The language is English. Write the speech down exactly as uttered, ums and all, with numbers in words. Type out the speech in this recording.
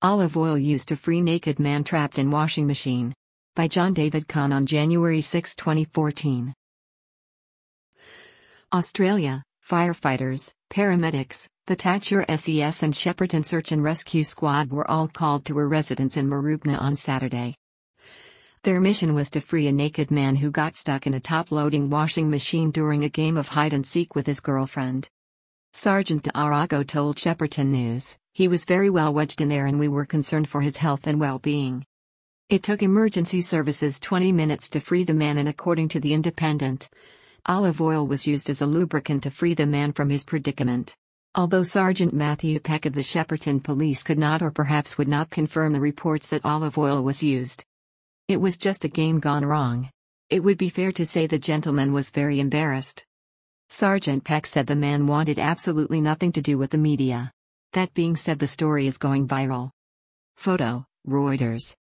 Olive oil used to free naked man trapped in washing machine. By John David Kahn on January sixth, twenty fourteen. Australia, firefighters, paramedics, the Tatura S E S and Shepparton Search and Rescue Squad were all called to a residence in Mooroopna on Saturday. Their mission was to free a naked man who got stuck in a top-loading washing machine during a game of hide-and-seek with his girlfriend. Sergeant D'Arago told Shepparton News, "He was very well wedged in there and we were concerned for his health and well-being. It took emergency services twenty minutes to free the man, and according to The Independent, olive oil was used as a lubricant to free the man from his predicament." Although Sergeant Matthew Peck of the Shepparton Police could not or perhaps would not confirm the reports that olive oil was used. It was just a game gone wrong. It would be fair to say the gentleman was very embarrassed. Sergeant Peck said the man wanted absolutely nothing to do with the media. That being said, the story is going viral. Photo, Reuters.